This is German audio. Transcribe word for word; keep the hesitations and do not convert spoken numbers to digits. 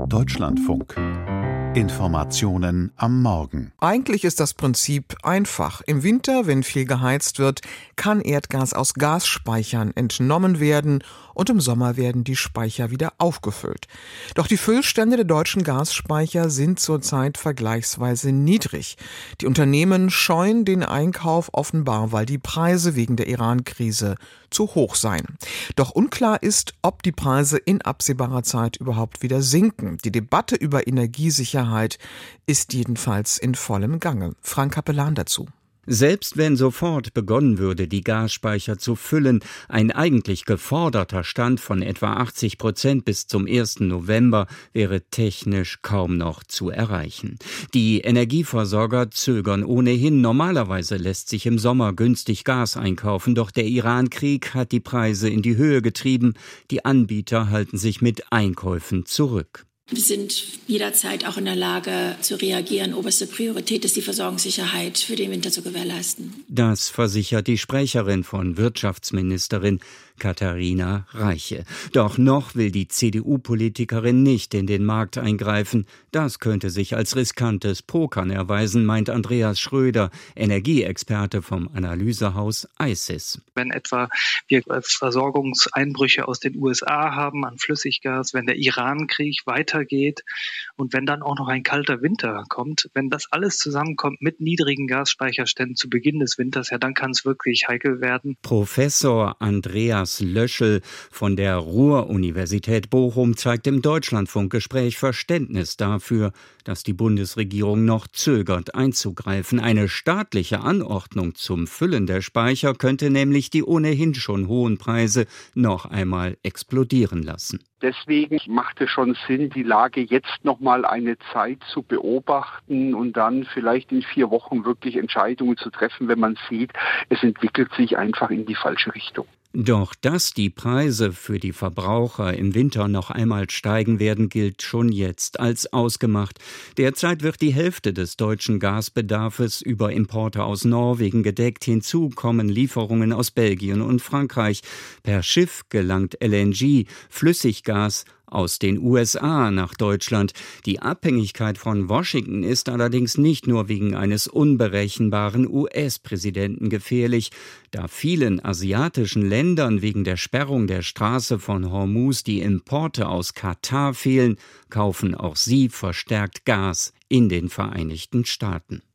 Deutschlandfunk. Informationen am Morgen. Eigentlich ist das Prinzip einfach. Im Winter, wenn viel geheizt wird, kann Erdgas aus Gasspeichern entnommen werden und im Sommer werden die Speicher wieder aufgefüllt. Doch die Füllstände der deutschen Gasspeicher sind zurzeit vergleichsweise niedrig. Die Unternehmen scheuen den Einkauf offenbar, weil die Preise wegen der Iran-Krise zu hoch seien. Doch unklar ist, ob die Preise in absehbarer Zeit überhaupt wieder sinken. Die Debatte über Energiesicherheit ist jedenfalls in vollem Gange. Frank Capellan dazu. Selbst wenn sofort begonnen würde, die Gasspeicher zu füllen, ein eigentlich geforderter Stand von etwa achtzig Prozent bis zum ersten November wäre technisch kaum noch zu erreichen. Die Energieversorger zögern ohnehin. Normalerweise lässt sich im Sommer günstig Gas einkaufen, doch der Iran-Krieg hat die Preise in die Höhe getrieben. Die Anbieter halten sich mit Einkäufen zurück. Wir sind jederzeit auch in der Lage zu reagieren. Oberste Priorität ist die Versorgungssicherheit für den Winter zu gewährleisten. Das versichert die Sprecherin von Wirtschaftsministerin Katharina Reiche. Doch noch will die C D U-Politikerin nicht in den Markt eingreifen. Das könnte sich als riskantes Pokern erweisen, meint Andreas Schröder, Energieexperte vom Analysehaus I C I S. Wenn etwa wir Versorgungseinbrüche aus den U S A haben an Flüssiggas, wenn der Iran-Krieg weitergeht und wenn dann auch noch ein kalter Winter kommt, wenn das alles zusammenkommt mit niedrigen Gasspeicherständen zu Beginn des Winters, ja, dann kann es wirklich heikel werden. Professor Andreas Löschel von der Ruhr-Universität Bochum zeigt im Deutschlandfunk-Gespräch Verständnis dafür, dass die Bundesregierung noch zögert einzugreifen. Eine staatliche Anordnung zum Füllen der Speicher könnte nämlich die ohnehin schon hohen Preise noch einmal explodieren lassen. Deswegen macht es schon Sinn, die Lage jetzt noch mal eine Zeit zu beobachten und dann vielleicht in vier Wochen wirklich Entscheidungen zu treffen, wenn man sieht, es entwickelt sich einfach in die falsche Richtung. Doch dass die Preise für die Verbraucher im Winter noch einmal steigen werden, gilt schon jetzt als ausgemacht. Derzeit wird die Hälfte des deutschen Gasbedarfes über Importe aus Norwegen gedeckt. Hinzu kommen Lieferungen aus Belgien und Frankreich. Per Schiff gelangt L N G, Flüssiggas, aus den U S A nach Deutschland. Die Abhängigkeit von Washington ist allerdings nicht nur wegen eines unberechenbaren U S-Präsidenten gefährlich. Da vielen asiatischen Ländern wegen der Sperrung der Straße von Hormuz die Importe aus Katar fehlen, kaufen auch sie verstärkt Gas in den Vereinigten Staaten.